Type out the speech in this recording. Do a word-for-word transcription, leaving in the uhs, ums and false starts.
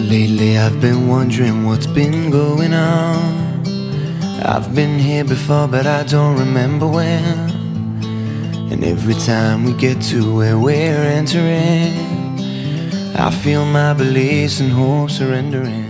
Lately I've been wondering what's been going on. I've been here before but I don't remember when. And every time we get to where we're entering, I feel my beliefs and hope surrendering.